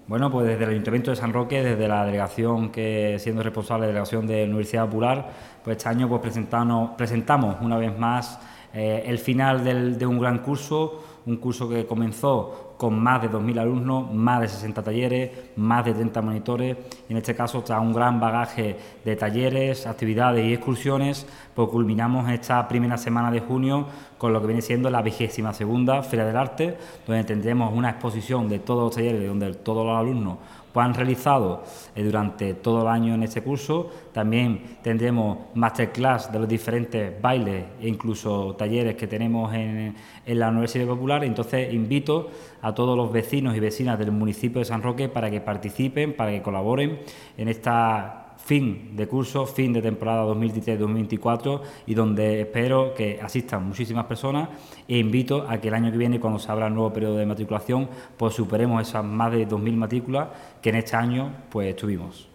Bueno, pues desde el Ayuntamiento de San Roque, desde la delegación que siendo responsable de la delegación de la Universidad Popular, pues este año pues presentamos una vez más el final de un gran curso, un curso que comenzó con más de 2.000 alumnos, más de 60 talleres, más de 30 monitores. En este caso, tras un gran bagaje de talleres, actividades y excursiones, pues culminamos esta primera semana de junio con lo que viene siendo la 22ª Feria del Arte, donde tendremos una exposición de todos los talleres, donde todos los alumnos pues han realizado durante todo el año en este curso. También tendremos masterclass de los diferentes bailes e incluso talleres que tenemos en la Universidad Popular. Entonces invito a todos los vecinos y vecinas del municipio de San Roque para que participen, para que colaboren en esta fin de curso, fin de temporada 2023-2024, y donde espero que asistan muchísimas personas, e invito a que el año que viene, cuando se abra el nuevo periodo de matriculación, pues superemos esas más de 2.000 matrículas que en este año pues tuvimos.